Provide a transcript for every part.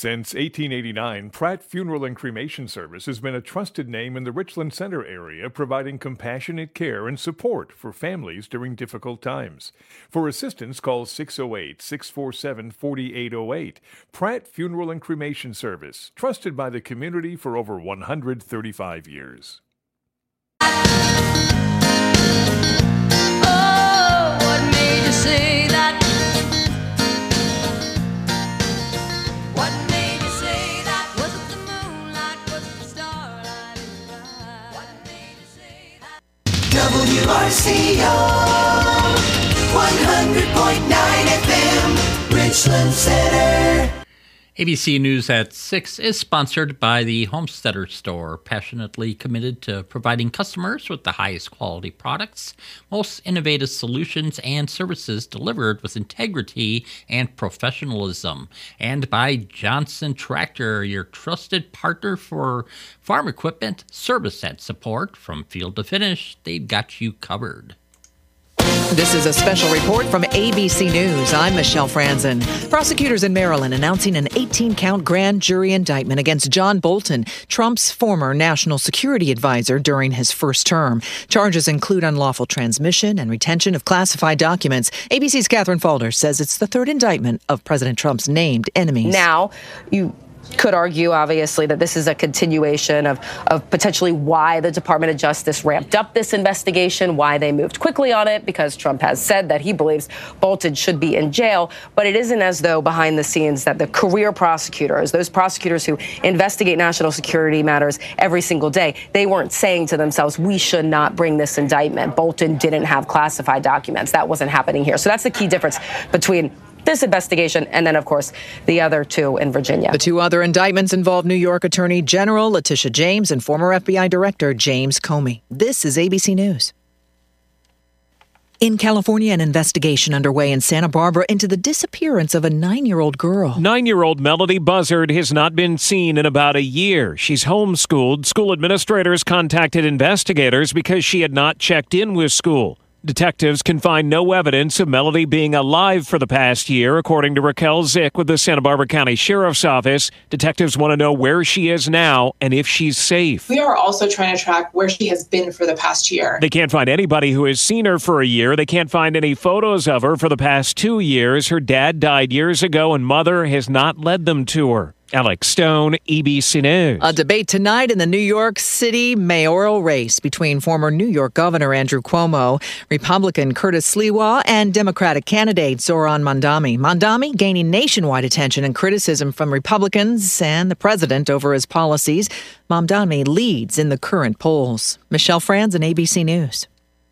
Since 1889, Pratt Funeral and Cremation Service has been a trusted name in the Richland Center area, providing compassionate care and support for families during difficult times. For assistance, call 608-647-4808. Pratt Funeral and Cremation Service, trusted by the community for over 135 years. Oh, what made you say that? WRCO 100.9 FM, Richland Center. ABC News at 6 is sponsored by the Homesteader Store, passionately committed to providing customers with the highest quality products, most innovative solutions and services delivered with integrity and professionalism. And by Johnson Tractor, your trusted partner for farm equipment, service, and support. From field to finish, they've got you covered. This is a special report from ABC News. I'm Michelle Franzen. Prosecutors in Maryland announcing an 18-count grand jury indictment against John Bolton, Trump's former national security advisor during his first term. Charges include unlawful transmission and retention of classified documents. ABC's Catherine Falder says it's the third indictment of President Trump's named enemies. Now, you could argue, obviously, that this is a continuation of potentially why the Department of Justice ramped up this investigation, why they moved quickly on it, because Trump has said that he believes Bolton should be in jail. But it isn't as though behind the scenes that the career prosecutors, those prosecutors who investigate national security matters every single day, they weren't saying to themselves, we should not bring this indictment. Bolton didn't have classified documents. That wasn't happening here. So that's the key difference between this investigation and then, of course, the other two in Virginia. The two other indictments involve New York Attorney General Letitia James and former FBI Director James Comey. This is ABC News. In California, an investigation underway in Santa Barbara into the disappearance of a 9-year-old girl. 9-year-old Melody Buzzard has not been seen in about a year. She's homeschooled. School administrators contacted investigators because she had not checked in with school. Detectives can find no evidence of Melody being alive for the past year, according to Raquel Zick with the Santa Barbara County Sheriff's Office. Detectives want to know where she is now and if she's safe. We are also trying to track where she has been for the past year. They can't find anybody who has seen her for a year. They can't find any photos of her for the past 2 years. Her dad died years ago, and mother has not led them to her. Alex Stone, ABC News. A debate tonight in the New York City mayoral race between former New York Governor Andrew Cuomo, Republican Curtis Sliwa, and Democratic candidate Zohran Mamdani. Mamdani gaining nationwide attention and criticism from Republicans and the president over his policies. Mamdani leads in the current polls. Michelle Franzen, ABC News.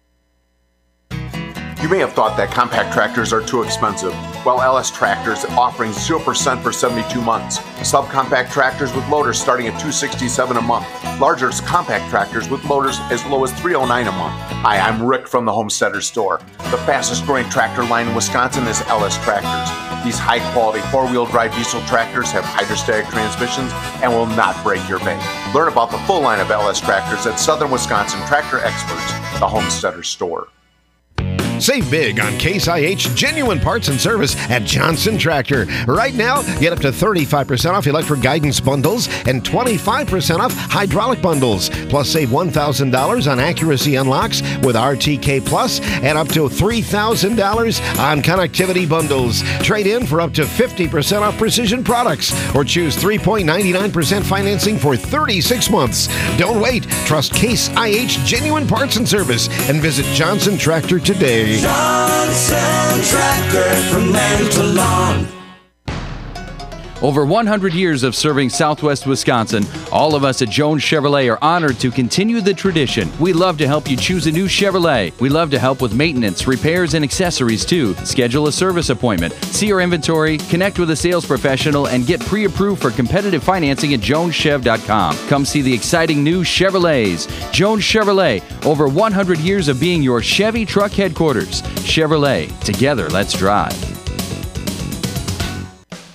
You may have thought that compact tractors are too expensive. Well, LS Tractors offering 0% for 72 months. Subcompact tractors with loaders starting at $267 a month. Larger compact tractors with loaders as low as $309 a month. Hi, I'm Rick from the Homesteader Store. The fastest growing tractor line in Wisconsin is LS Tractors. These high-quality four-wheel drive diesel tractors have hydrostatic transmissions and will not break your bank. Learn about the full line of LS Tractors at Southern Wisconsin Tractor Experts, the Homesteader Store. Save big on Case IH genuine parts and service at Johnson Tractor. Right now, get up to 35% off electric guidance bundles and 25% off hydraulic bundles. Plus, save $1,000 on accuracy unlocks with RTK Plus and up to $3,000 on connectivity bundles. Trade in for up to 50% off precision products or choose 3.99% financing for 36 months. Don't wait. Trust Case IH genuine parts and service and visit Johnson Tractor today. Johnson Tractor from land to lawn. Over 100 years of serving Southwest Wisconsin, all of us at Jones Chevrolet are honored to continue the tradition. We love to help you choose a new Chevrolet. We love to help with maintenance, repairs, and accessories too. Schedule a service appointment, see our inventory, connect with a sales professional, and get pre-approved for competitive financing at joneschev.com. Come see the exciting new Chevrolets. Jones Chevrolet, over 100 years of being your Chevy truck headquarters. Chevrolet, together let's drive.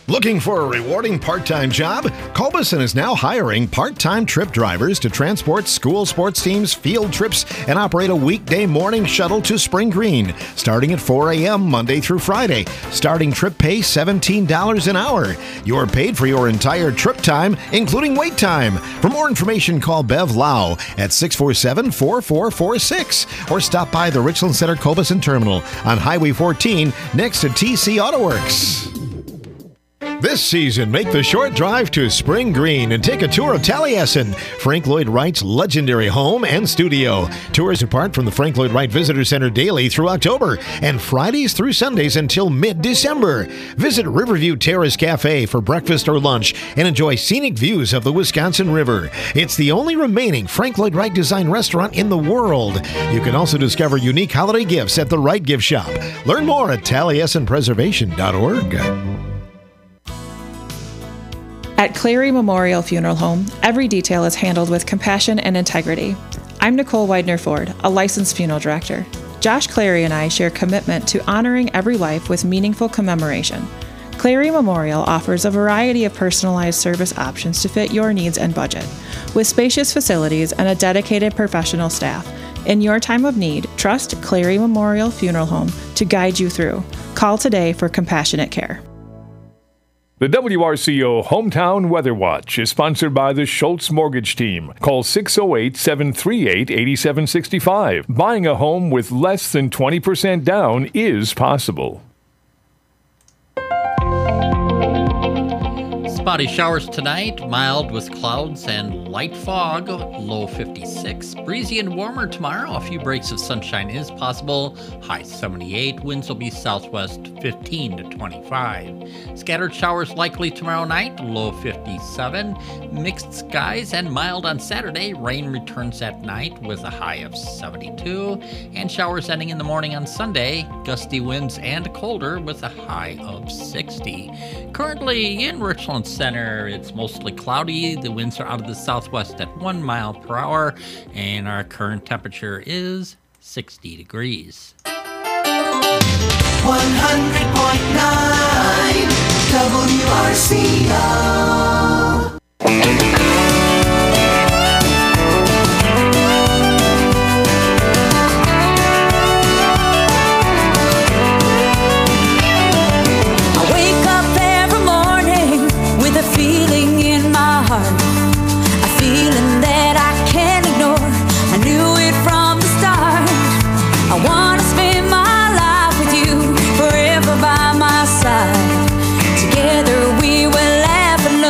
Looking for a rewarding part-time job? Culberson is now hiring part-time trip drivers to transport school sports teams, field trips, and operate a weekday morning shuttle to Spring Green, starting at 4 a.m. Monday through Friday. Starting trip pay $17 an hour. You're paid for your entire trip time, including wait time. For more information, call Bev Lau at 647-4446 or stop by the Richland Center Culberson Terminal on Highway 14 next to TC Auto Works. This season, make the short drive to Spring Green and take a tour of Taliesin, Frank Lloyd Wright's legendary home and studio. Tours depart from the Frank Lloyd Wright Visitor Center daily through October and Fridays through Sundays until mid-December. Visit Riverview Terrace Cafe for breakfast or lunch and enjoy scenic views of the Wisconsin River. It's the only remaining Frank Lloyd Wright design restaurant in the world. You can also discover unique holiday gifts at the Wright Gift Shop. Learn more at taliesinpreservation.org. At Clary Memorial Funeral Home, every detail is handled with compassion and integrity. I'm Nicole Widener-Ford, a licensed funeral director. Josh Clary and I share commitment to honoring every life with meaningful commemoration. Clary Memorial offers a variety of personalized service options to fit your needs and budget. With spacious facilities and a dedicated professional staff, in your time of need, trust Clary Memorial Funeral Home to guide you through. Call today for compassionate care. The WRCO Hometown Weather Watch is sponsored by the Schultz Mortgage Team. Call 608-738-8765. Buying a home with less than 20% down is possible. Spotty showers tonight, mild with clouds and light fog, low 56. Breezy and warmer tomorrow, a few breaks of sunshine is possible, high 78. Winds will be southwest 15 to 25. Scattered showers likely tomorrow night, low 57. Mixed skies and mild on Saturday. Rain returns at night with a high of 72. And showers ending in the morning on Sunday, gusty winds and colder with a high of 60. Currently in Richland Center, it's mostly cloudy. The winds are out of the southwest at 1 mile per hour, and our current temperature is 60 degrees. 100.9 WRCO. Feeling in my heart, a feeling that I can't ignore. I knew it from the start. I want to spend my life with you, forever by my side. Together we will laugh and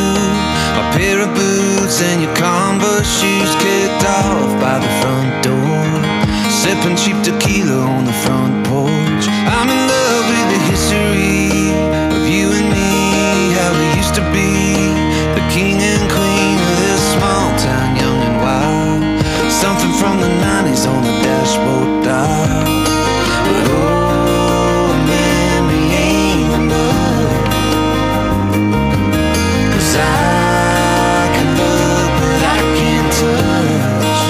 A pair of boots and your Converse shoes, kicked off by the front door, sipping cheap tequila on the front porch. I'm in love with the history of you and me, how we used to be the king and queen of this small town, young and wild. Something from the 90s on the dashboard dial. But oh, memory ain't enough, 'cause I can look but I can't touch.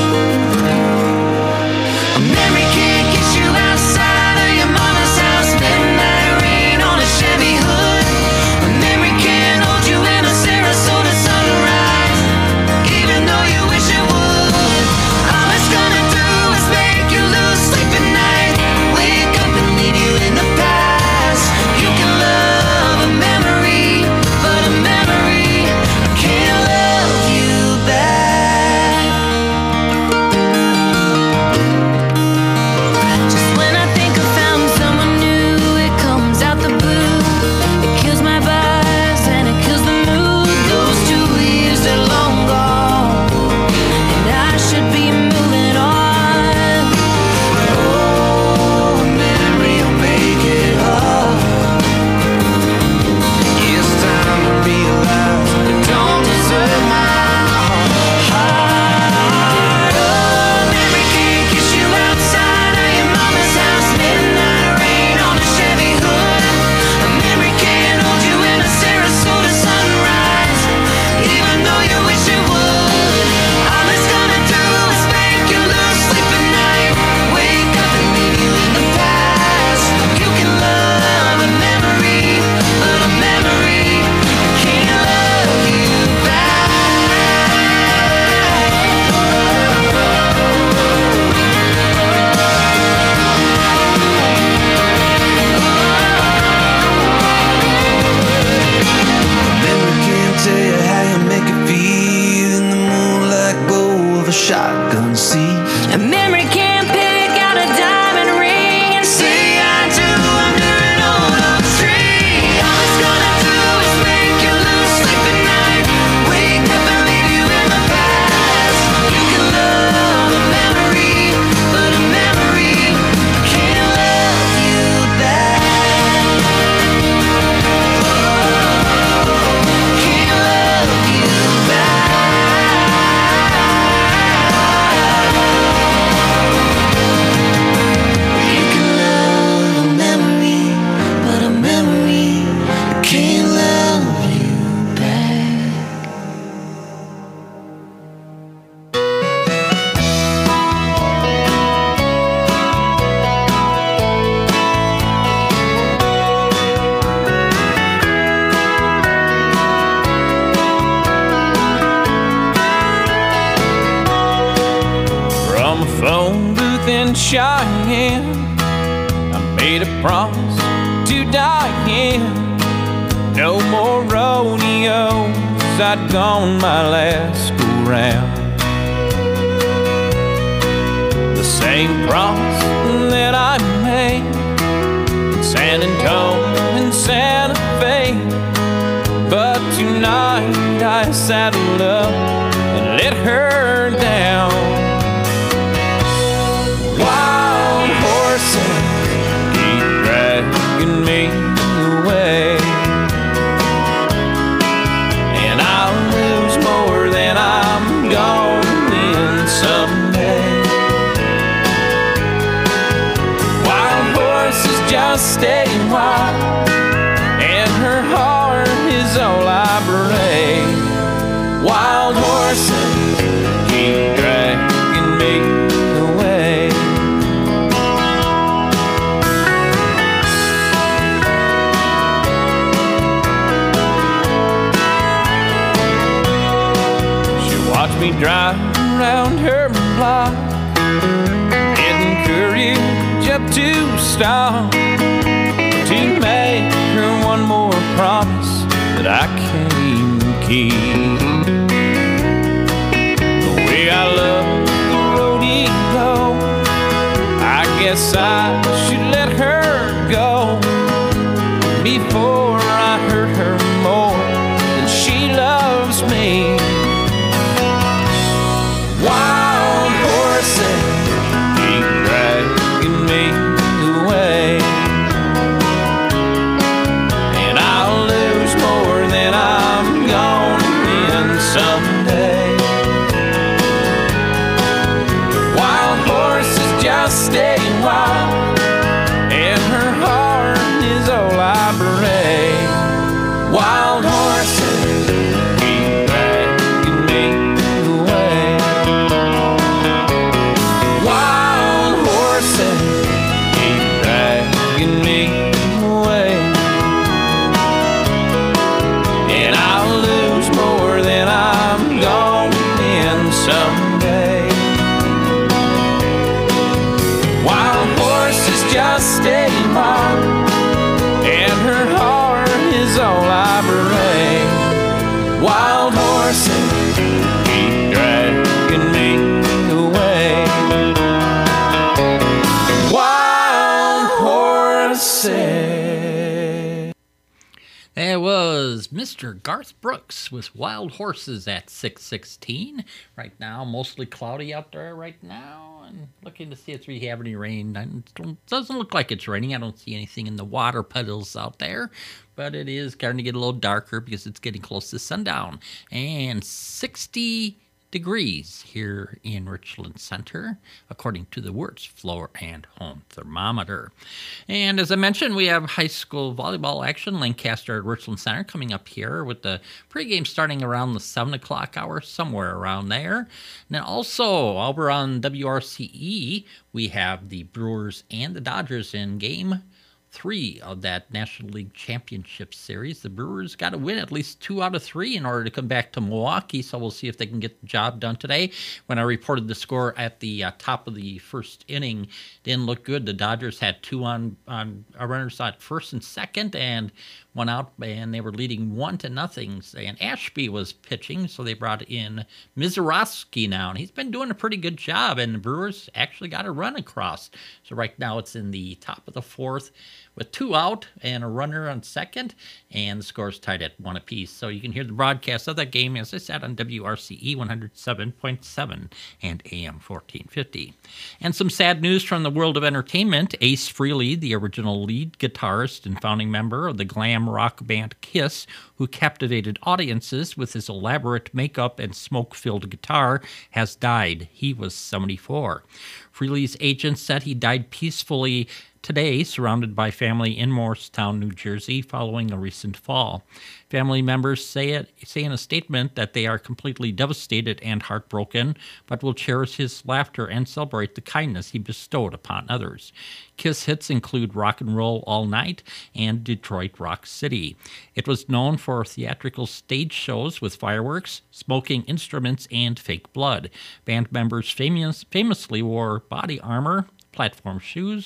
A memory can't get you outside of your mama's house, midnight rain on a Chevy hood. A memory can't hold you in a Sarasota sunrise, even though you wish it would. All it's gonna do is make you lose sleep at night, wake up and leave you in the past. You can love a memory, but a memory can't love you back. Just when I think I found someone new, it comes out the blue. It kills my buzz and it kills the mood. Those 2 years are long gone, and I should be moving on. Oh, memory will make it hard. It's time to realize you don't deserve my heart. Oh, memory can't get you outside of your mama's house, midnight rain on a Chevy hood. A memory can't hold you in a Sarasota sunrise, even though you wish it would. All it's gonna do is make you lose sleep at night, wake up and leave you in the past. You can love a memory, but a memory can't love you back. Memory can't tell you how you make it feel in the moonlight glow of a shotgun seat. A memory can't pick out a diamond ring and say I do under an old oak tree. All it's gonna do is make you lose sleep at night, wake up and leave you in the past. You can love a memory, but a memory can't love you back. Can't love you back. You can love a memory, but a memory can't love you back. From a phone booth in Cheyenne, I made a promise to Diane. No more rodeos, I'd gone my last go round. The same promise that I made in San Antonio and Santa Fe. But tonight I saddled up and let her down. Wild horses keep dragging me away, and I'll lose more than I'm gonna win someday. Wild horses just stay wild, and her heart is all I pray. Wild horses keep dragging me away. She watched me drive around her block, getting courage up to stop, to make her one more promise that I can't keep. The way I love the rodeo, I guess I should let her go before I hurt her more than she loved horses keep dragging me away. Wild horses. There was Mr. Garth Brooks with Wild Horses at 6:16. Right now, mostly cloudy out there right now. And looking to see if we have any rain. It doesn't look like it's raining. I don't see anything in the water puddles out there. But it is starting to get a little darker because it's getting close to sundown. And 60 degrees here in Richland Center, according to the Wirtz Floor and Home Thermometer. And as I mentioned, we have high school volleyball action, Lancaster at Richland Center, coming up here with the pregame starting around the 7 o'clock hour, somewhere around there. Now also, over on WRCE, we have the Brewers and the Dodgers in game 3 of that National League Championship Series. The Brewers got to win at least 2 out of 3 in order to come back to Milwaukee, so we'll see if they can get the job done today. When I reported the score at the top of the first inning, didn't look good. The Dodgers had 2 on runners at first and second, and 1 out, and they were leading 1-0. And Ashby was pitching, so they brought in Mizorowski now, and he's been doing a pretty good job, and the Brewers actually got a run across. So right now it's in the top of the 4th with 2 out and a runner on second, and the score's tied at 1 apiece. So you can hear the broadcast of that game, as I said, on WRCE 107.7 and AM 1450. And some sad news from the world of entertainment. Ace Frehley, the original lead guitarist and founding member of the glam rock band Kiss, who captivated audiences with his elaborate makeup and smoke-filled guitar, has died. He was 74. Frehley's agent said he died peacefully today, surrounded by family in Morristown, New Jersey, following a recent fall. Family members say in a statement that they are completely devastated and heartbroken, but will cherish his laughter and celebrate the kindness he bestowed upon others. Kiss hits include Rock and Roll All Night and Detroit Rock City. It was known for theatrical stage shows with fireworks, smoking instruments, and fake blood. Band members famously wore body armor, platform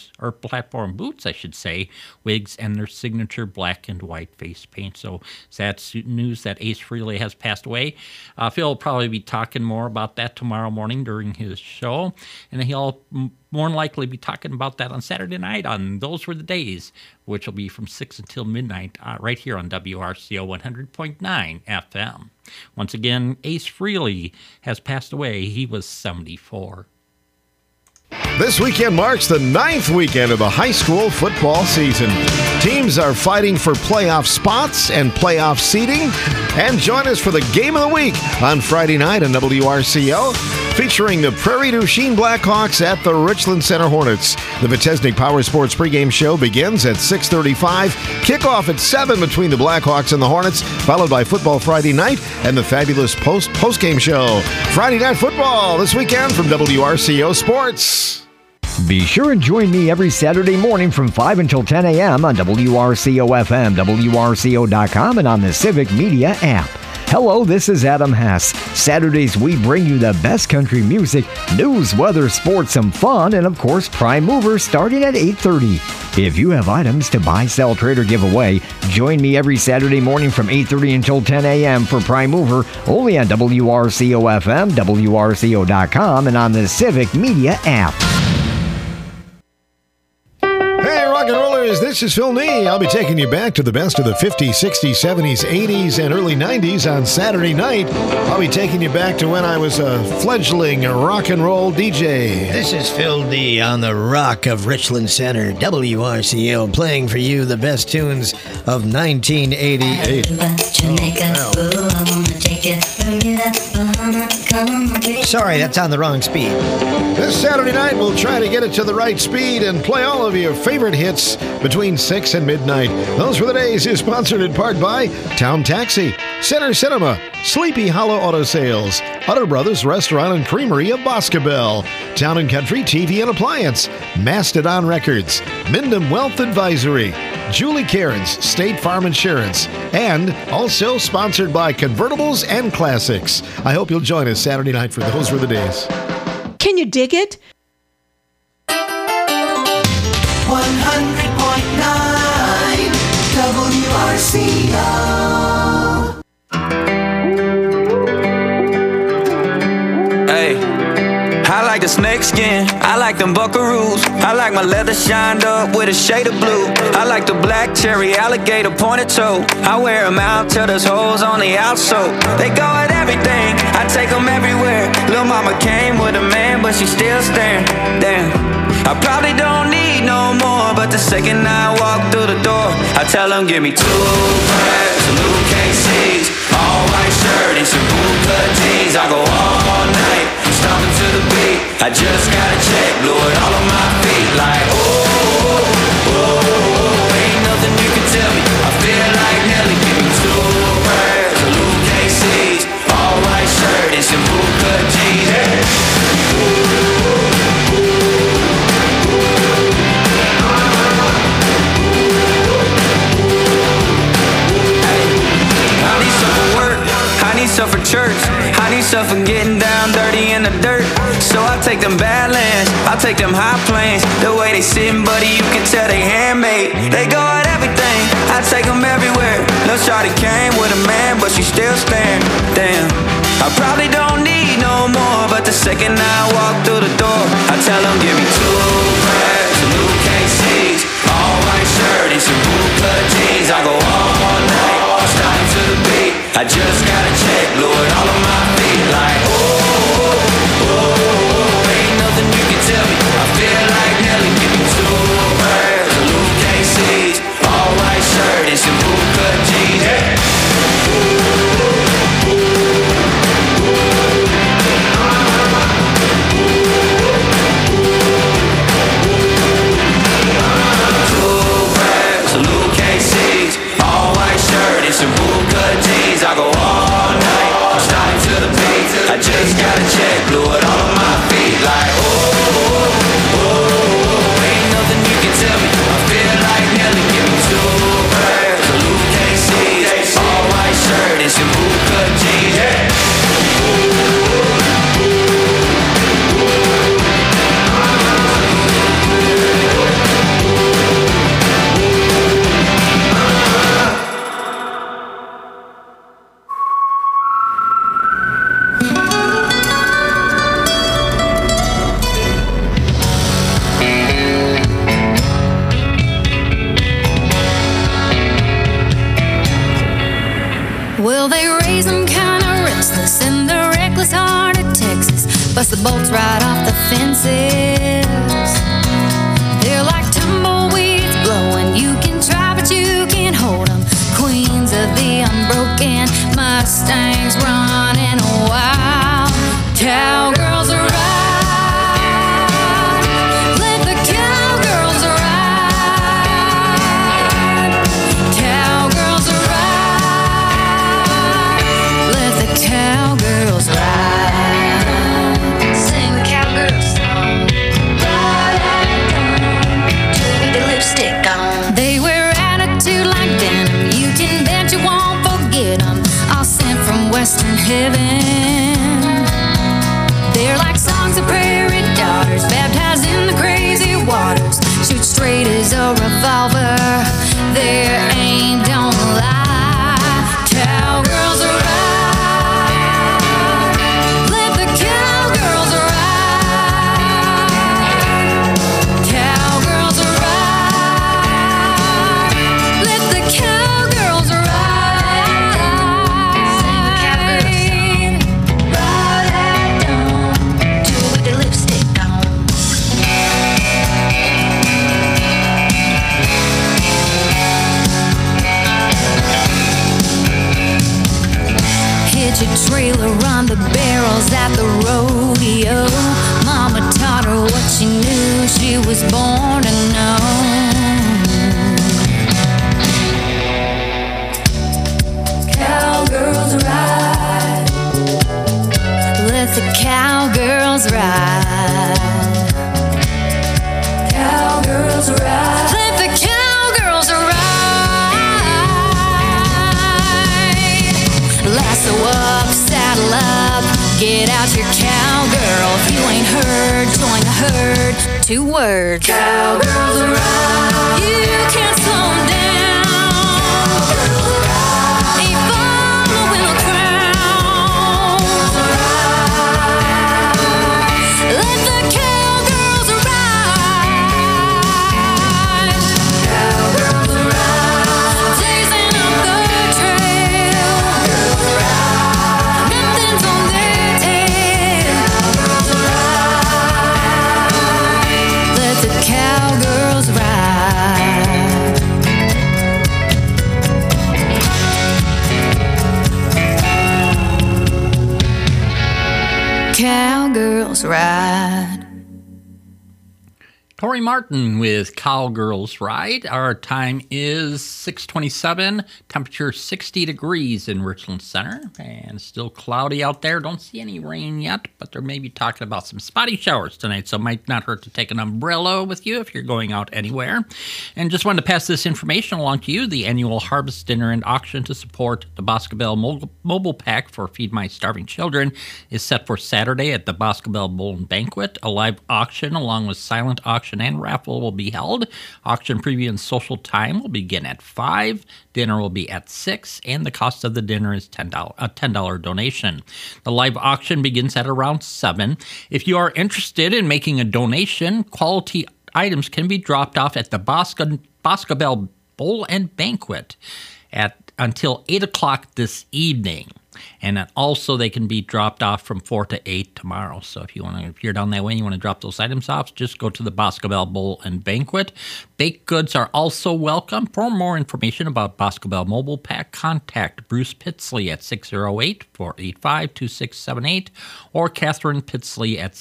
boots, I should say, wigs, and their signature black and white face paint. So sad news that Ace Frehley has passed away. Phil will probably be talking more about that tomorrow morning during his show, and he'll more than likely be talking about that on Saturday night on Those Were the Days, which will be from 6 until midnight right here on WRCO 100.9 FM. Once again, Ace Frehley has passed away. He was 74. This weekend marks the 9th weekend of the high school football season. Teams are fighting for playoff spots and playoff seeding. And join us for the Game of the Week on Friday night on WRCO, featuring the Prairie du Chien Blackhawks at the Richland Center Hornets. The Vitesnik Power Sports pregame show begins at 6:35. Kickoff at 7 between the Blackhawks and the Hornets, followed by Football Friday night and the fabulous postgame show. Friday Night Football this weekend from WRCO Sports. Be sure and join me every Saturday morning from 5 until 10 a.m. on WRCO-FM, WRCO.com, and on the Civic Media app. Hello, this is Adam Hess. Saturdays, we bring you the best country music, news, weather, sports, some fun, and of course, Prime Mover starting at 8:30. If you have items to buy, sell, trade, or give away, join me every Saturday morning from 8:30 until 10 a.m. for Prime Mover, only on WRCO-FM, WRCO.com, and on the Civic Media app. Hey, rock and rollers, this is Phil Nee. I'll be taking you back to the best of the 50s, 60s, 70s, 80s, and early 90s on Saturday night. I'll be taking you back to when I was a fledgling rock and roll DJ. This is Phil D on the Rock of Richland Center, WRCO, playing for you the best tunes of 1988. Sorry, that's on the wrong speed. This Saturday night, we'll try to get it to the right speed and play all of your favorite hits between 6 and midnight. Those Were the Days is sponsored in part by Town Taxi, Center Cinema, Sleepy Hollow Auto Sales, Hutter Brothers Restaurant and Creamery of Boscobel, Town and Country TV and Appliance, Mastodon Records, Mindham Wealth Advisory, Julie Cairns, State Farm Insurance, and also sponsored by Convertibles and Classics. I hope you'll join us Saturday night for Those Were the Days. Can you dig it? 100.9 WRCO. the snake skin. I like them buckaroos. I like my leather shined up with a shade of blue. I like the black cherry alligator pointed toe. I wear them out till there's holes on the outsole. They go at everything, I take them everywhere. Lil' mama came with a man, but she still staring. Damn, I probably don't need no more, but the second I walk through the door, I tell them give me 2 packs, some new KC's, all white shirt and some bootcut jeans. I go all night, stomping to the beat. I just got a check, blew it all on my feet. Like oh, oh, oh, ain't nothing you can tell me. I feel like Nelly. Give me 2 packs, some new KC's, all white shirt and some bootcut jeans. I need some for church, I need some for getting down dirty in the dirt. So I take them Badlands, I take them high planes. The way they sitting, buddy, you can tell they handmade. They go at everything, I take them everywhere. Lil' shawty came with a man, but she still staring. Damn, I probably don't need no more, but the second I walk through the door, I tell them give me 2 packs, some new KC's, all white shirt and some bootcut jeans. I go all night, starting to the beat. I just got a check, blew it all on my feet. Like oh, oh, oh, ain't nothing you can tell me. I feel like Nelly. Give me 2 pairs of new KC's, all white shirt and some bootcut jeans. I go all night, starting to the beat. I just got a check, blew it all on my feet. Like oh, oh, oh, ain't nothing you can tell me. I feel like Nelly. Give me 2 pairs of new KC's, all white shirt and some bootcut jeans. Well, they raise them kind of restless in the reckless heart of Texas. Bust the bolts right off the fences. They're like tumbleweeds blowing. You can try, but you can't hold them. Queens of the unbroken, Mustangs running wild. Cowgirls are right. Let the cowgirls ride. Cowgirls are right. Let the cowgirls ride. Sing the cowgirl song. With the lipstick on. They wear attitude like denim. You can bet you won't forget them. All sent from Western heaven. They're like songs of prairie daughters, baptized in the crazy waters. Shoot straight as a revolver. Their aim don't lie. Cowgirls are right. Let the cowgirls ride. Cowgirls are right. Let the cowgirls ride. Sing the cowgirl song. Ride at dawn, do it with the lipstick on. Hitch a trailer, run the barrels at the rodeo. Mama taught her what she knew, she was born to know. Cowgirls ride. Let the cowgirls ride. Cowgirls ride. Let the cowgirls ride. Lasso up, saddle up, get out your cowgirl. If you ain't heard, join the herd. 2 words. Cowgirls ride. You can't slow 'em down. Ain't following the crowd. Let the Cowgirls Ride. Tori Martin with Cowgirls Ride. Our time is 6:27. Temperature 60 degrees in Richland Center. And still cloudy out there. Don't see any rain yet, but they're maybe talking about some spotty showers tonight, so it might not hurt to take an umbrella with you if you're going out anywhere. And just wanted to pass this information along to you. The annual Harvest Dinner and Auction to support the Boscobel Mobile Pack for Feed My Starving Children is set for Saturday at the Boscobel Bowl and Banquet. A live auction along with silent auction and raffle will be held. Auction preview and social time will begin at 5. Dinner will be at 6, and the cost of the dinner is a $10 donation. The live auction begins at around 7. If you are interested in making a donation, quality items can be dropped off at the Boscobel Bowl and Banquet until 8 o'clock this evening. And also they can be dropped off from 4 to 8 tomorrow. So if you're down that way and you want to drop those items off, just go to the Boscobel Bowl and Banquet. Baked goods are also welcome. For more information about Boscobel Mobile Pack, contact Bruce Pitsley at 608-485-2678 or Catherine Pitsley at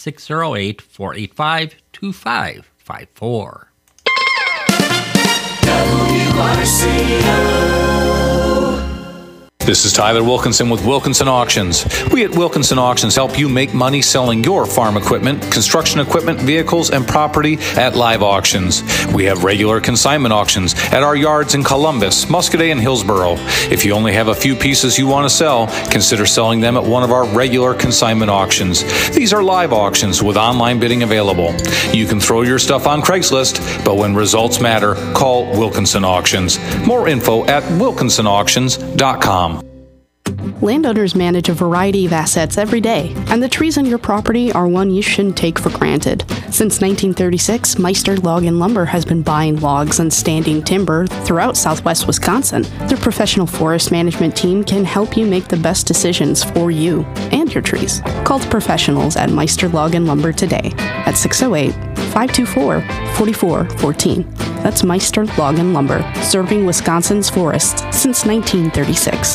608-485-2554. This is Tyler Wilkinson with Wilkinson Auctions. We at Wilkinson Auctions help you make money selling your farm equipment, construction equipment, vehicles, and property at live auctions. We have regular consignment auctions at our yards in Columbus, Muscoda, and Hillsboro. If you only have a few pieces you want to sell, consider selling them at one of our regular consignment auctions. These are live auctions with online bidding available. You can throw your stuff on Craigslist, but when results matter, call Wilkinson Auctions. More info at wilkinsonauctions.com. Landowners manage a variety of assets every day, and the trees on your property are one you shouldn't take for granted. Since 1936, Meister Log and Lumber has been buying logs and standing timber throughout southwest Wisconsin. Their professional forest management team can help you make the best decisions for you and your trees. Call the professionals at Meister Log and Lumber today at 608-524-4414. That's Meister Log and Lumber, serving Wisconsin's forests since 1936.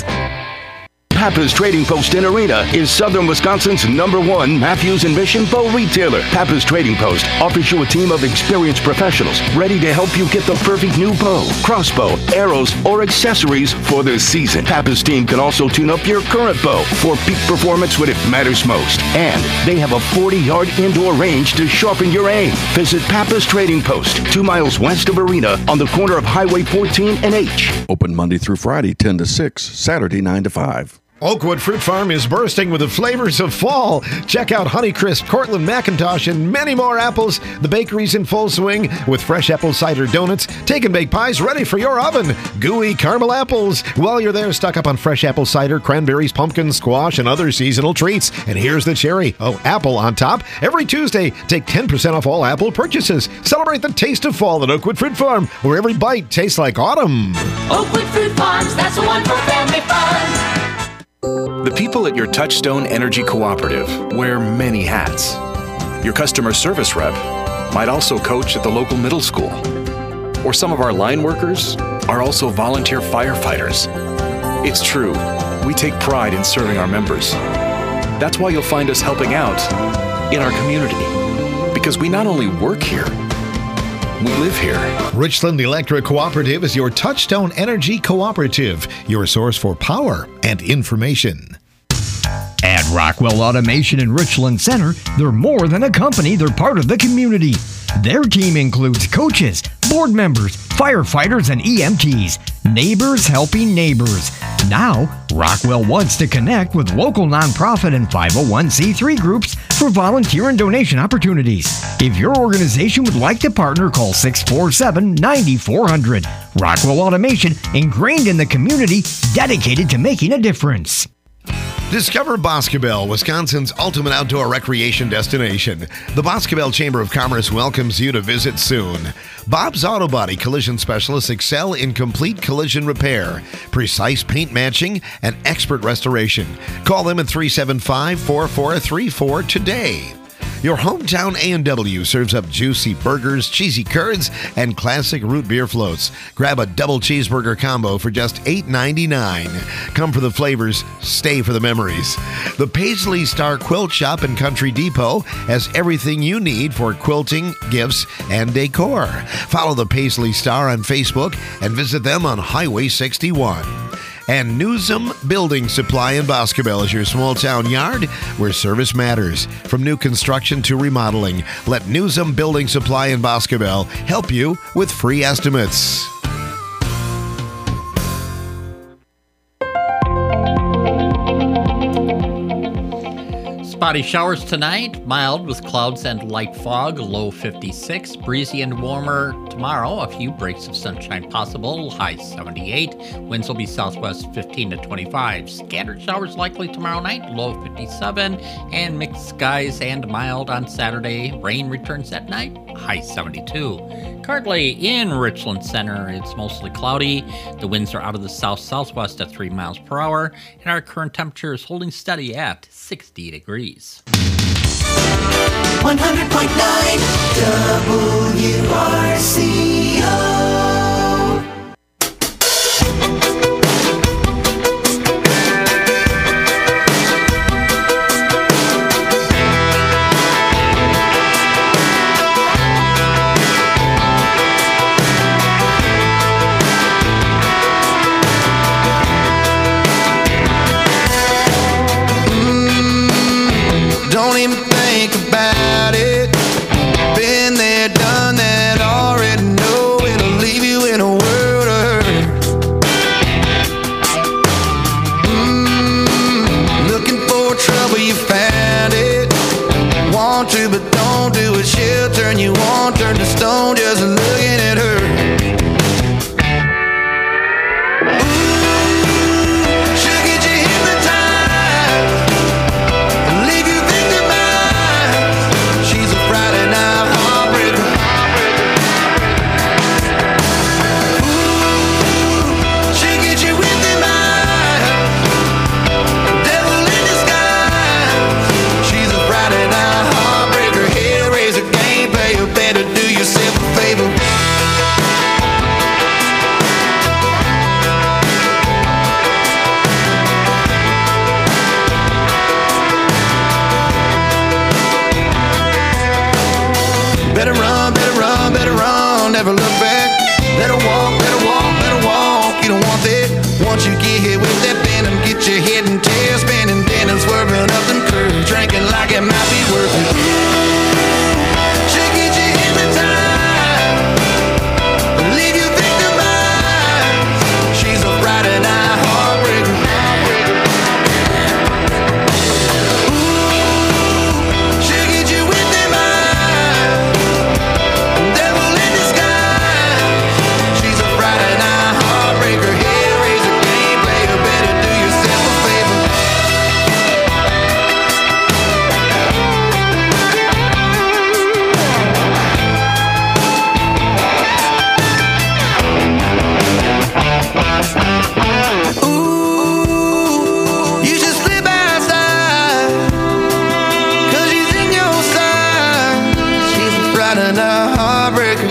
Pappas Trading Post in Arena is Southern Wisconsin's #1 Matthews and Mission bow retailer. Pappas Trading Post offers you a team of experienced professionals ready to help you get the perfect new bow, crossbow, arrows, or accessories for the season. Pappas team can also tune up your current bow for peak performance when it matters most. And they have a 40-yard indoor range to sharpen your aim. Visit Pappas Trading Post, 2 miles west of Arena on the corner of Highway 14 and H. Open Monday through Friday, 10 to 6, Saturday, 9 to 5. Oakwood Fruit Farm is bursting with the flavors of fall. Check out Honeycrisp, Cortland McIntosh, and many more apples. The bakery's in full swing with fresh apple cider donuts, take and bake pies ready for your oven, gooey caramel apples. While you're there, stock up on fresh apple cider, cranberries, pumpkins, squash, and other seasonal treats. And here's the cherry. Apple on top. Every Tuesday, take 10% off all apple purchases. Celebrate the taste of fall at Oakwood Fruit Farm, where every bite tastes like autumn. Oakwood Fruit Farms, that's the one for family fun. The people at your Touchstone Energy Cooperative wear many hats. Your customer service rep might also coach at the local middle school. Or some of our line workers are also volunteer firefighters. It's true, we take pride in serving our members. That's why you'll find us helping out in our community. Because we not only work here, we live here. Richland Electric Cooperative is your Touchstone Energy Cooperative, your source for power and information. At Rockwell Automation in Richland Center, they're more than a company, they're part of the community. Their team includes coaches, board members, firefighters, and EMTs. Neighbors helping neighbors. Now, Rockwell wants to connect with local nonprofit and 501c3 groups for volunteer and donation opportunities. If your organization would like to partner, call 647-9400. Rockwell Automation, ingrained in the community, dedicated to making a difference. Discover Boscobel, Wisconsin's ultimate outdoor recreation destination. The Boscobel Chamber of Commerce welcomes you to visit soon. Bob's Auto Body collision specialists excel in complete collision repair, precise paint matching, and expert restoration. Call them at 375-4434 today. Your hometown A&W serves up juicy burgers, cheesy curds, and classic root beer floats. Grab a double cheeseburger combo for just $8.99. Come for the flavors, stay for the memories. The Paisley Star Quilt Shop in Country Depot has everything you need for quilting, gifts, and decor. Follow the Paisley Star on Facebook and visit them on Highway 61. And Newsom Building Supply in Boscobel is your small town yard where service matters. From new construction to remodeling, let Newsom Building Supply in Boscobel help you with free estimates. Spotty showers tonight, mild with clouds and light fog, low 56. Breezy and warmer tomorrow, a few breaks of sunshine possible, high 78. Winds will be southwest 15 to 25. Scattered showers likely tomorrow night, low 57. And mixed skies and mild on Saturday. Rain returns at night, high 72. Currently in Richland Center, it's mostly cloudy. The winds are out of the south-southwest at 3 miles per hour, and our current temperature is holding steady at 60 degrees. 100.9 WRCO. Don't even think about it. Been there, done that, already know it'll leave you in a world of hurt. Looking for trouble, you found it. Want to, but don't do it. She'll turn you on, turn to stone, just looking at her. Never look back. Let her walk, let her walk, let her walk. You don't want that. Once you get hit with that venom, get your head and tail spinning, then and swerving up them curves, drinking like it might be worth it. She'll get you hypnotized, leave you victimized. She's a Friday night heartbreaker. She'll get you with them eyes. Devil in disguise. She's a Friday night heartbreaker. Hellraiser, game player. Better do yourself a favor. Ooh, you should slip outside, 'cause she's in your side. She's a Friday night heartbreaker.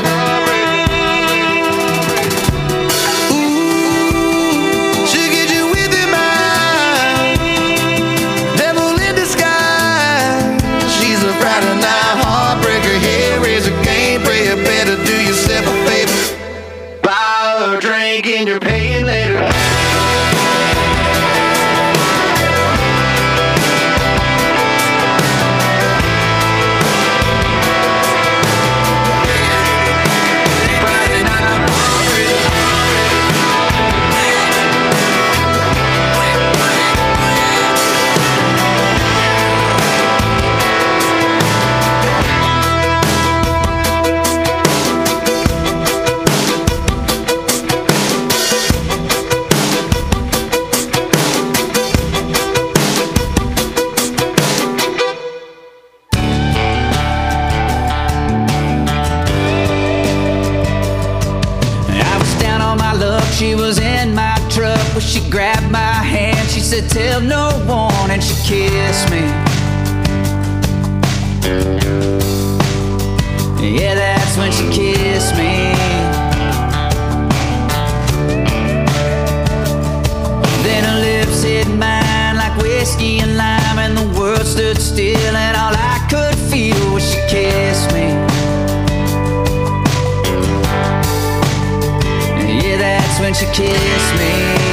Ooh, she'll get you with her mind. Devil in disguise. She's a Friday night heartbreaker. Hellraiser, game player. Better do yourself a favor. Buy her a drink and you're paying later. I was down on my luck, she was in my truck, but she grabbed my hand, she said tell no one, and she kissed me. that's when she kissed me. Then her lips hit mine like whiskey and lime, and the world stood still, and all I could feel was she kissed me. Yeah, that's when she kissed me.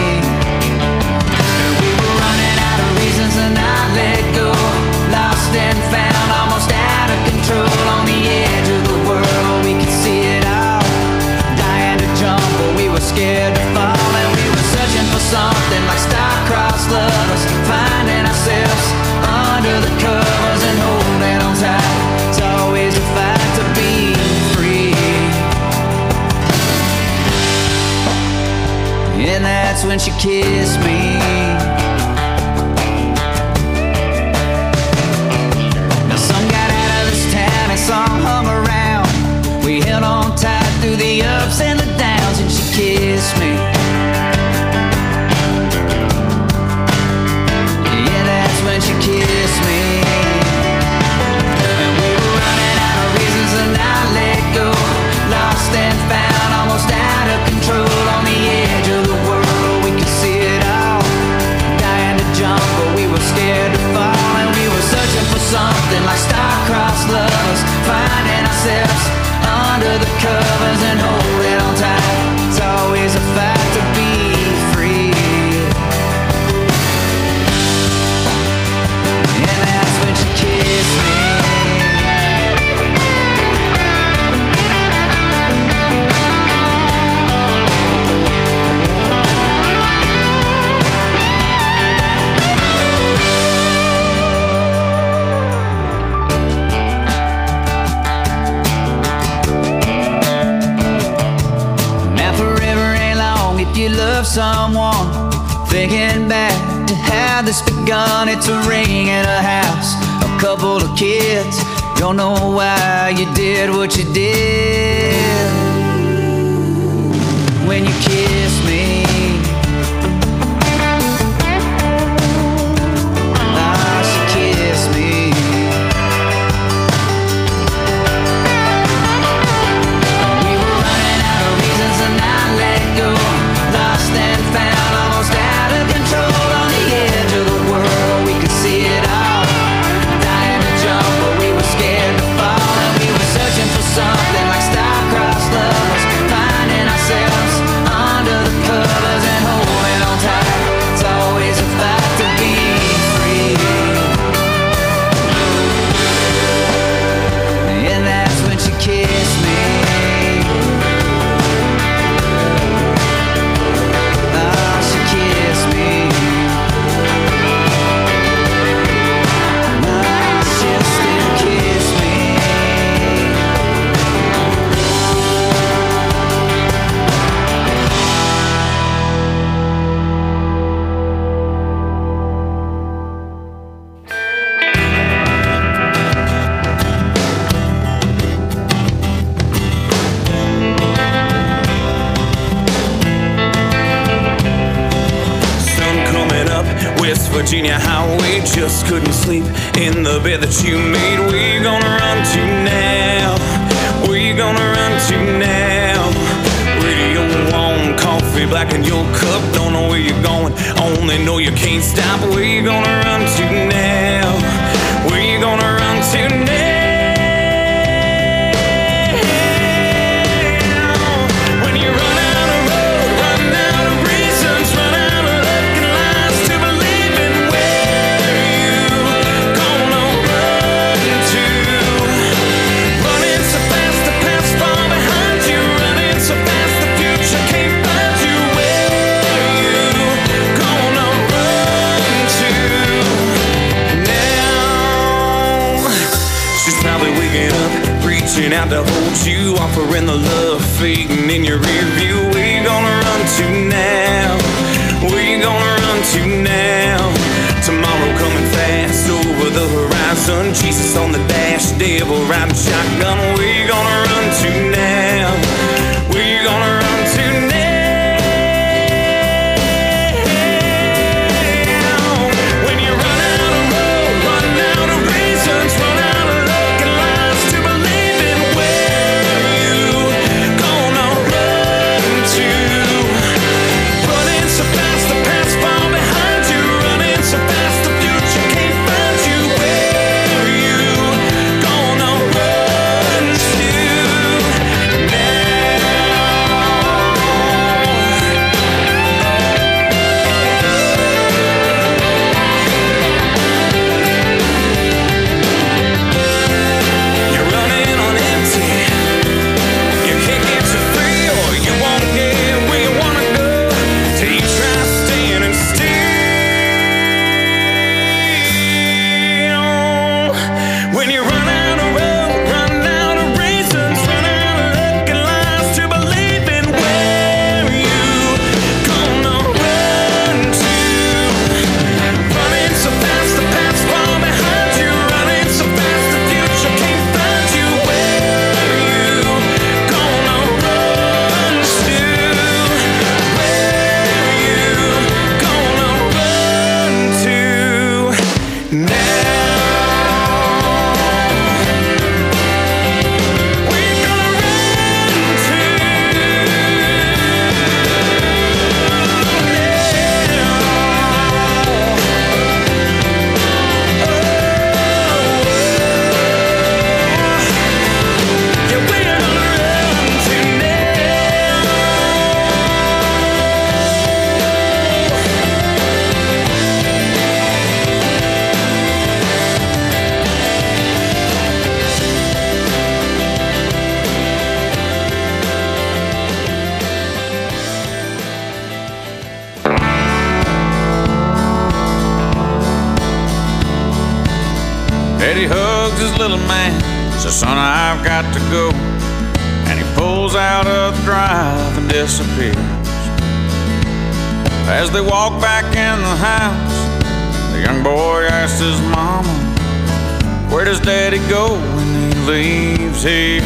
And we were running out of reasons and I let go. Lost and found, almost out of control. On the edge of the world, we could see it all. Dying to jump, but we were scared to fall. And we were searching for something like star-crossed lovers, finding ourselves under the covers and holding on tight. It's always a fight to be free. And that's when she kissed me. Now some got out of this town and some hung around. We held on tight through the ups and the downs, and she kissed me. Yeah, that's when she kissed me. And we were running out of reasons and I let go. Lost and found, almost out of control. On the edge of the world, we could see it all. Dying to jump, but we were scared to fall. And we were searching for something like star-crossed lovers, finding ourselves under the covers and holding on tight. It's always a fight to be free. And that's when she kissed me. If you love someone, thinking back to how this begun. It's a ring in a house, a couple of kids. Don't know why you did what you did. When you kissed me, she kissed me. We were running out of reasons and I let go. Lost and found, almost out of control. On the edge of the world, we could see it all. Dying to jump, but we were scared to fall. And we were searching for something like star-crossed lovers, finding ourselves under the covers and holding on tight. It's always a fight to be free. And that's when she kissed me. West Virginia highway, just couldn't sleep in the bed that you made. Where you gonna run to now? Where you gonna run to now? Radio on, coffee black in your cup. Don't know where you're going, only know you can't stop. Where you gonna run to now? Where you gonna run to now? When you run out of road, run out of reasons, run out of luck and lies to believe in. Where you gonna run to? Running so fast the past far behind you, running so fast the future can't find you. Where you gonna run to now? She's probably waking up, reaching out to hold you, offering the love fading in your rear view. Where you gonna run to now? Where you gonna run to now? Tomorrow coming fast over the horizon, Jesus on the dash, devil riding shotgun. Where you gonna run to now? Where you gonna run to now? When you run out of road, run out of reasons, run out of luck and lies to believe in. Where Daddy hugs his little man, says, son, I've got to go. And he pulls out of the drive and disappears. As they walk back in the house, the young boy asks his mama, where does Daddy go when he leaves here?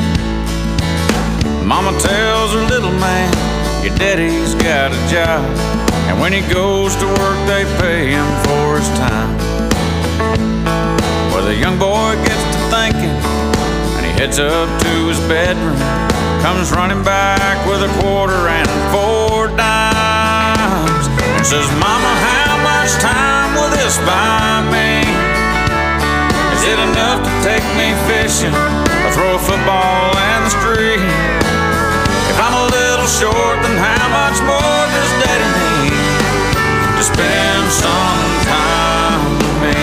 Mama tells her little man, your daddy's got a job, and when he goes to work they pay him for his time. Well, the young boy gets to thinking, and he heads up to his bedroom, comes running back with a quarter and 4 dimes, and says, Mama, how much time will this buy me? Is it enough to take me fishing or throw a football in the street? If I'm a little short, then how much more does Daddy need to spend some time with me?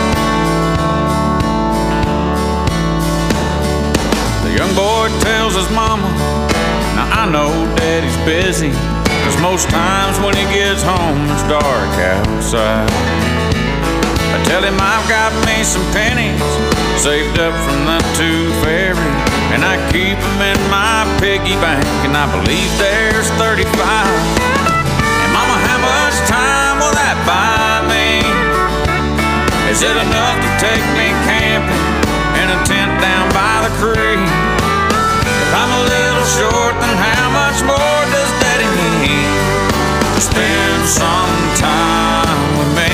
The young boy tells his mama, now I know Daddy's busy, 'cause most times when he gets home it's dark outside. I tell him I've got me some pennies saved up from the tooth fairy, and I keep them in my piggy bank, and I believe there's 35. And Mama, how much time will that buy me? Is it enough to take me camping in a tent down by the creek? If I'm a little short, then how much more does Daddy need to spend some time with me?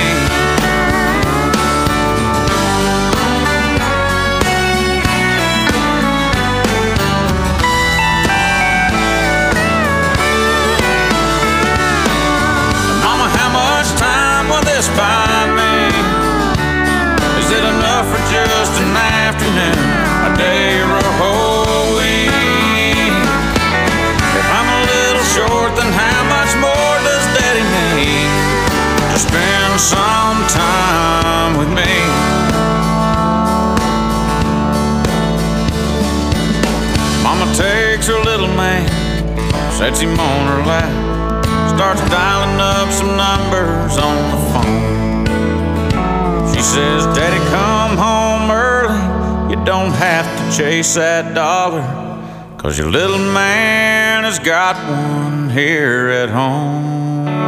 By me, is it enough for just an afternoon, a day, or a whole week? If I'm a little short, then how much more does Daddy need to spend some time with me? Mama takes her little man, sets him on her lap, starts dialing up some numbers on the phone. She says, Daddy, come home early. You don't have to chase that dollar, 'cause your little man has got one here at home.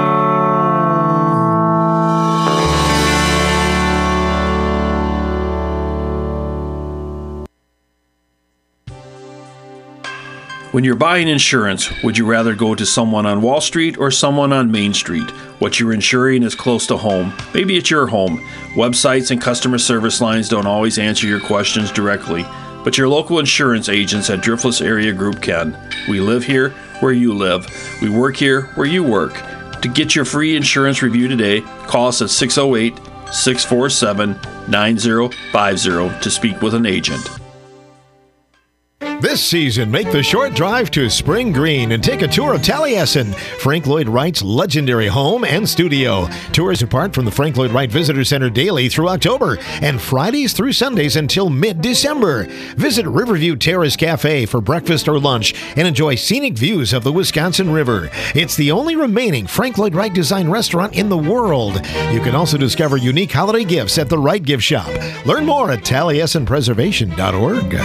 When you're buying insurance, would you rather go to someone on Wall Street or someone on Main Street? What you're insuring is close to home. Maybe it's your home. Websites and customer service lines don't always answer your questions directly, but your local insurance agents at Driftless Area Group can. We live here where you live. We work here where you work. To get your free insurance review today, call us at 608-647-9050 to speak with an agent. This season, make the short drive to Spring Green and take a tour of Taliesin, Frank Lloyd Wright's legendary home and studio. Tours depart from the Frank Lloyd Wright Visitor Center daily through October and Fridays through Sundays until mid-December. Visit Riverview Terrace Cafe for breakfast or lunch and enjoy scenic views of the Wisconsin River. It's the only remaining Frank Lloyd Wright designed restaurant in the world. You can also discover unique holiday gifts at the Wright Gift Shop. Learn more at taliesinpreservation.org.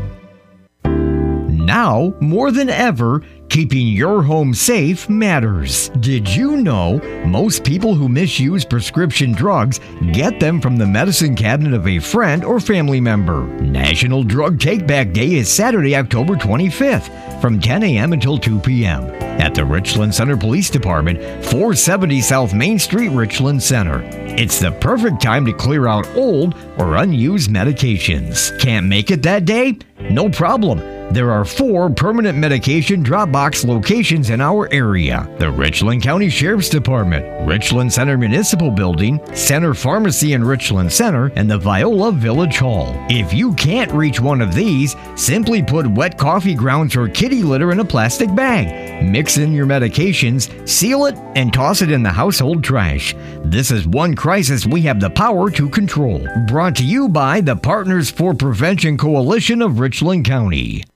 Now, more than ever, keeping your home safe matters. Did you know most people who misuse prescription drugs get them from the medicine cabinet of a friend or family member? National Drug Take-Back Day is Saturday, October 25th, from 10 a.m. until 2 p.m. at the Richland Center Police Department, 470 South Main Street, Richland Center. It's the perfect time to clear out old or unused medications. Can't make it that day? No problem. There are 4 permanent medication drop box locations in our area: the Richland County Sheriff's Department, Richland Center Municipal Building, Center Pharmacy in Richland Center, and the Viola Village Hall. If you can't reach one of these, simply put wet coffee grounds or kitty litter in a plastic bag. Mix in your medications, seal it, and toss it in the household trash. This is one crisis we have the power to control. Brought to you by the Partners for Prevention Coalition of Richland County.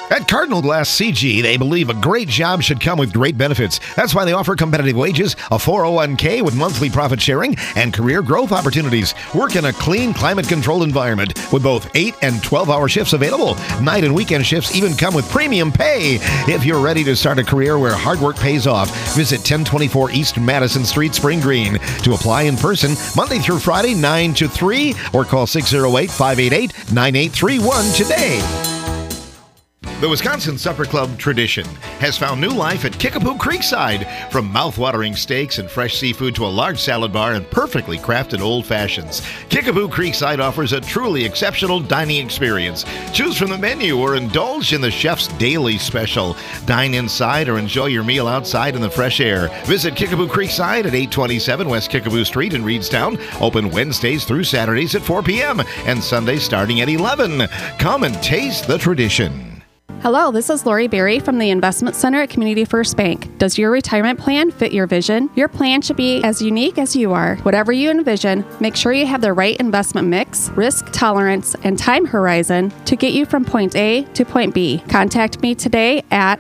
At Cardinal Glass CG, they believe a great job should come with great benefits. That's why they offer competitive wages, a 401k with monthly profit sharing, and career growth opportunities. Work in a clean, climate-controlled environment with both 8 and 12-hour shifts available. Night and weekend shifts even come with premium pay. If you're ready to start a career where hard work pays off, visit 1024 East Madison Street, Spring Green. To apply in person, Monday through Friday, 9 to 3, or call 608-588-9831 today. The Wisconsin Supper Club tradition has found new life at Kickapoo Creekside. From mouth-watering steaks and fresh seafood to a large salad bar and perfectly crafted old fashions, Kickapoo Creekside offers a truly exceptional dining experience. Choose from the menu or indulge in the chef's daily special. Dine inside or enjoy your meal outside in the fresh air. Visit Kickapoo Creekside at 827 West Kickapoo Street in Reedstown. Open Wednesdays through Saturdays at 4 p.m. and Sundays starting at 11. Come and taste the tradition. Hello, this is Lori Berry from the Investment Center at Community First Bank. Does your retirement plan fit your vision? Your plan should be as unique as you are. Whatever you envision, make sure you have the right investment mix, risk tolerance, and time horizon to get you from point A to point B. Contact me today at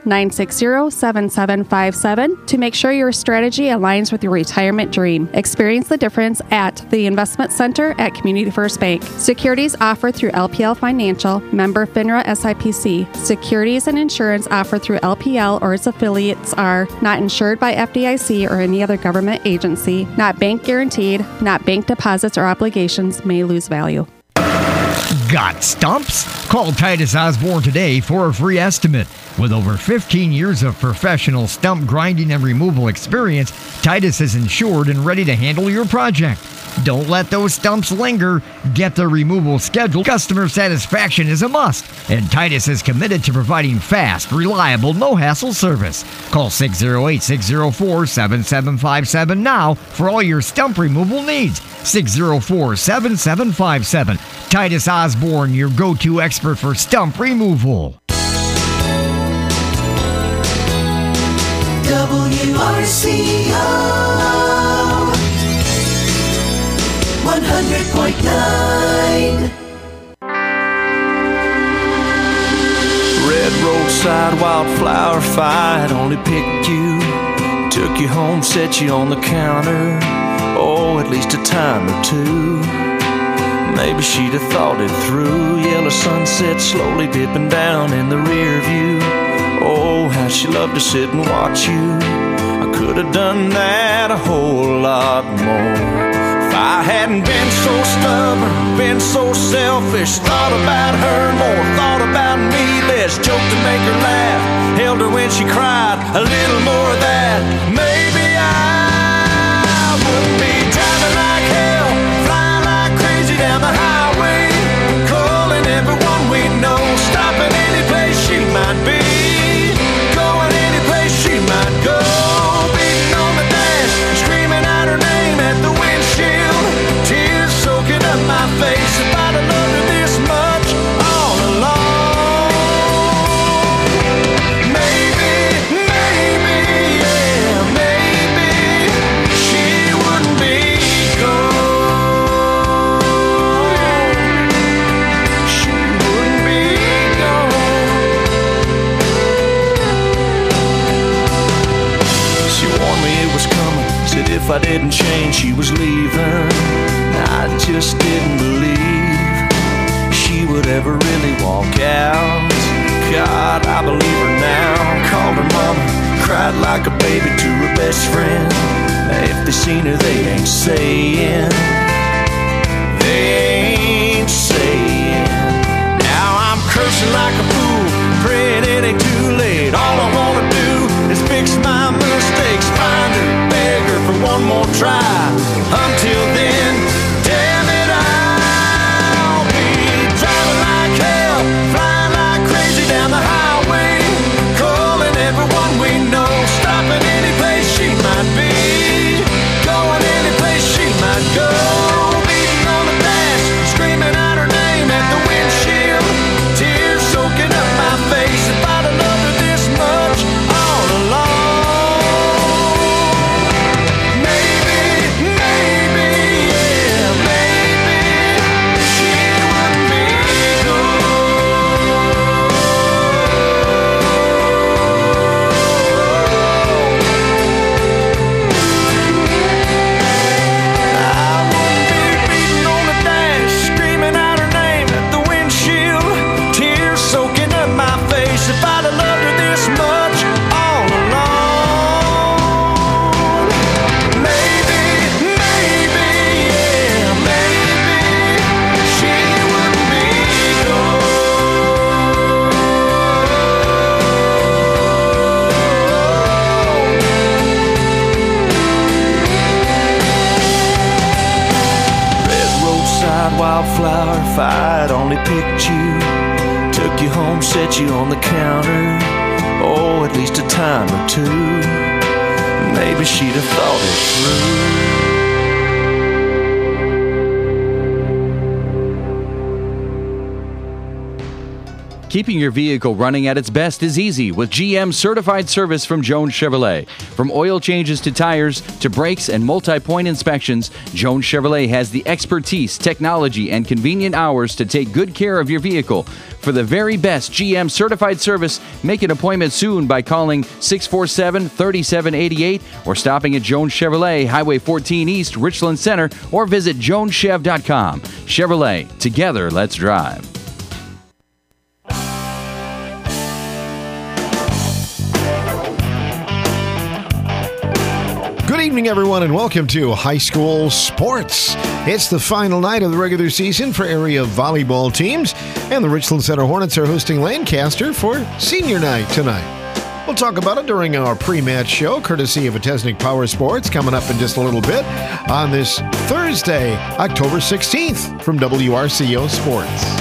960-7757 to make sure your strategy aligns with your retirement dream. Experience the difference at the Investment Center at Community First Bank. Securities offered through LPL Financial, member FINRA SIPC. Securities and insurance offered through LPL or its affiliates are not insured by FDIC or any other government agency, not bank guaranteed, not bank deposits or obligations may lose value. Got stumps? Call Titus Osborne today for a free estimate. With over 15 years of professional stump grinding and removal experience, Titus is insured and ready to handle your project. Don't let those stumps linger. Get the removal scheduled. Customer satisfaction is a must, and Titus is committed to providing fast, reliable, no-hassle service. Call 608-604-7757 now for all your stump removal needs. 604-7757. Titus Osborne, your go-to expert for stump removal. WRCO 100.9. Red roadside wildflower fight only picked you, took you home, set you on the counter. Oh, at least a time or two. Maybe she'd have thought it through. Yellow sunset slowly dipping down in the rear view. Oh, how she loved to sit and watch you. I could have done that a whole lot more. If I hadn't been so stubborn, been so selfish, thought about her more, thought about me less, joked to make her laugh, held her when she cried, a little more of that, maybe I wouldn't be driving like hell, flying like crazy down the highway, calling everyone we know, stopping any place she might be, going any place she might go, beating on the dash, screaming out her name at the windshield, tears soaking up my face. If I'd have loved her this much all along, maybe, yeah, maybe she wouldn't be gone. She wouldn't be gone. She warned me it was coming, said if I didn't change she was leaving. I just didn't believe she would ever really walk out. God, I believe her now. Called her mama, cried like a baby to her best friend. If they seen her, they ain't saying. They ain't saying. Now I'm cursing like a fool, praying it ain't too late. All I wanna do is fix my mistakes, find her, beg her for one more try. Until then, damn it, I'll be driving like hell, flying like crazy down the highway, calling everyone we know, stopping any place she might be, going any place she might go, beating on the dash, white wildflower if I'd only picked you. Took you home, set you on the counter. Oh, at least a time or two. Maybe she'd have thought it through. Keeping your vehicle running at its best is easy with GM Certified Service from Jones Chevrolet. From oil changes to tires to brakes and multi-point inspections, Jones Chevrolet has the expertise, technology, and convenient hours to take good care of your vehicle. For the very best GM Certified Service, make an appointment soon by calling 647-3788 or stopping at Jones Chevrolet, Highway 14 East, Richland Center, or visit joneschev.com. Chevrolet, together, let's drive. Good evening, everyone, and welcome to High School Sports. It's the final night of the regular season for area volleyball teams, and the Richland Center Hornets are hosting Lancaster for senior night tonight. We'll talk about it during our pre-match show, courtesy of Atesnick Power Sports, coming up in just a little bit on this Thursday, October 16th from WRCO Sports.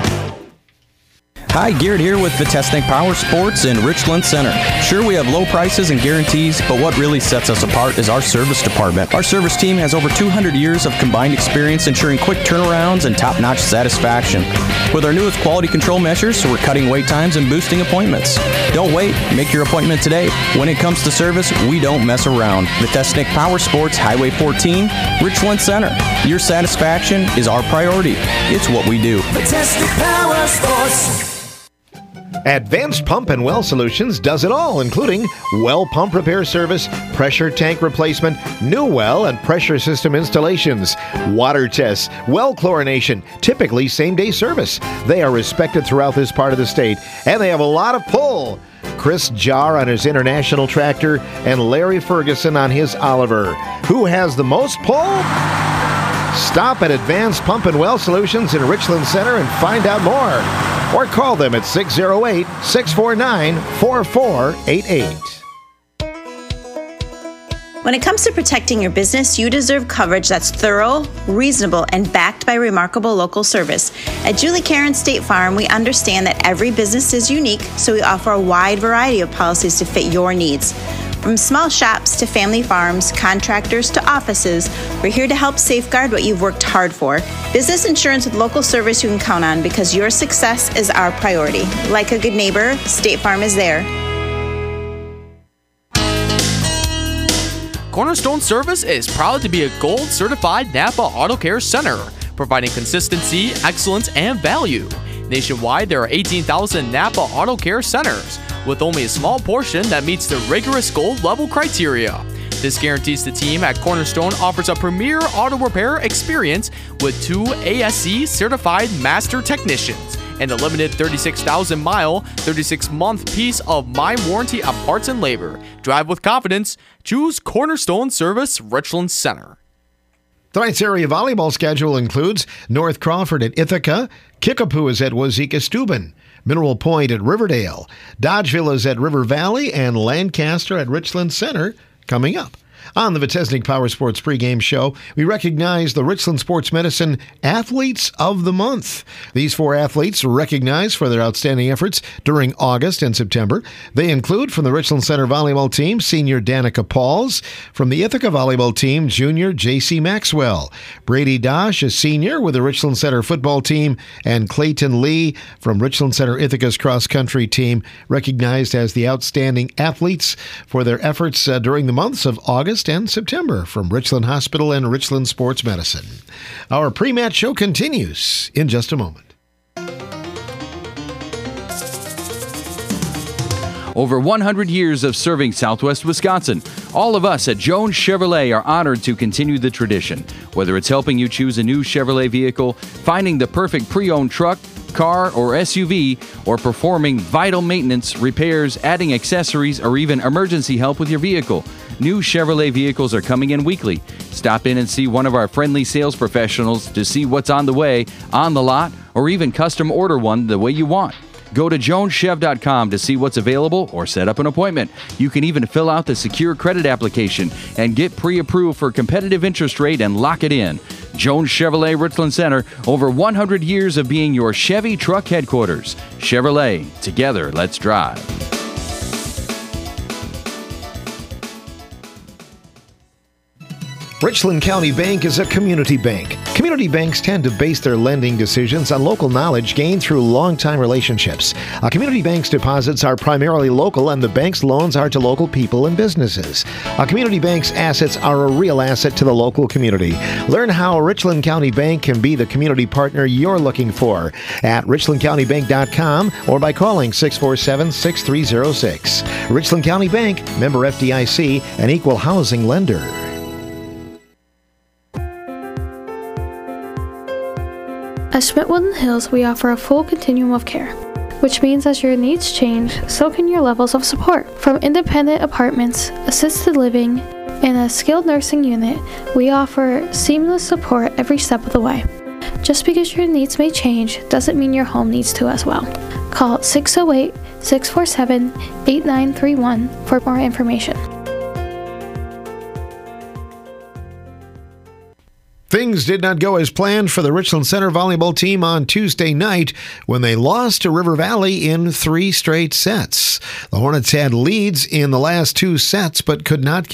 Hi, Garrett here with Vitesnik Power Sports in Richland Center. Sure, we have low prices and guarantees, but what really sets us apart is our service department. Our service team has over 200 years of combined experience ensuring quick turnarounds and top-notch satisfaction. With our newest quality control measures, we're cutting wait times and boosting appointments. Don't wait, make your appointment today. When it comes to service, we don't mess around. Vitesnik Power Sports, Highway 14, Richland Center. Your satisfaction is our priority. It's what we do. Vitesnik Power Sports. Advanced Pump and Well Solutions does it all, including well pump repair service, pressure tank replacement, new well and pressure system installations, water tests, well chlorination, typically same-day service. They are respected throughout this part of the state, and they have a lot of pull. Chris Jarr on his International tractor and Larry Ferguson on his Oliver. Who has the most pull? Stop at Advanced Pump and Well Solutions in Richland Center and find out more. Or call them at 608-649-4488. When it comes to protecting your business, you deserve coverage that's thorough, reasonable, and backed by remarkable local service. At Julie Karen State Farm, we understand that every business is unique, so we offer a wide variety of policies to fit your needs. From small shops to family farms, contractors to offices, we're here to help safeguard what you've worked hard for. Business insurance with local service you can count on because your success is our priority. Like a good neighbor, State Farm is there. Cornerstone Service is proud to be a gold certified Napa Auto Care Center, providing consistency, excellence, and value. Nationwide, there are 18,000 Napa Auto Care Centers, with only a small portion that meets the rigorous gold level criteria. This guarantees the team at Cornerstone offers a premier auto repair experience with 2 ASE certified master technicians and a limited 36,000-mile, 36-month piece of my warranty on parts and labor. Drive with confidence. Choose Cornerstone Service Richland Center. Tonight's area volleyball schedule includes North Crawford at Ithaca, Kickapoo is at Wazeeka Steuben, Mineral Point at Riverdale, Dodgeville is at River Valley, and Lancaster at Richland Center coming up. On the Vitesnik Power Sports pregame show, we recognize the Richland Sports Medicine Athletes of the Month. These 4 athletes recognized for their outstanding efforts during August and September. They include from the Richland Center volleyball team, senior Danica Pauls, from the Ithaca volleyball team, junior J.C. Maxwell, Brady Dosh, a senior with the Richland Center football team, and Clayton Lee from Richland Center Ithaca's cross-country team, recognized as the outstanding athletes for their efforts during the months of August and September from Richland Hospital and Richland Sports Medicine. Our pre-match show continues in just a moment. Over 100 years of serving Southwest Wisconsin, all of us at Jones Chevrolet are honored to continue the tradition. Whether it's helping you choose a new Chevrolet vehicle, finding the perfect pre-owned truck, car, or SUV, or performing vital maintenance, repairs, adding accessories, or even emergency help with your vehicle, new Chevrolet vehicles are coming in weekly. Stop in and see one of our friendly sales professionals to see what's on the way, on the lot, or even custom order one the way you want. Go to joneschev.com to see what's available or set up an appointment. You can even fill out the secure credit application and get pre-approved for competitive interest rate and lock it in. Jones Chevrolet Richland Center, over 100 years of being your Chevy truck headquarters. Chevrolet, together, let's drive. Richland County Bank is a community bank. Community banks tend to base their lending decisions on local knowledge gained through long-time relationships. A community bank's deposits are primarily local, and the bank's loans are to local people and businesses. A community bank's assets are a real asset to the local community. Learn how Richland County Bank can be the community partner you're looking for at richlandcountybank.com or by calling 647-6306. Richland County Bank, member FDIC, an equal housing lender. At Schmidt-Woodland Hills, we offer a full continuum of care, which means as your needs change, so can your levels of support. From independent apartments, assisted living, and a skilled nursing unit, we offer seamless support every step of the way. Just because your needs may change doesn't mean your home needs to as well. Call 608-647-8931 for more information. Things did not go as planned for the Richland Center volleyball team on Tuesday night when they lost to River Valley in 3 straight sets. The Hornets had leads in the last 2 sets but could not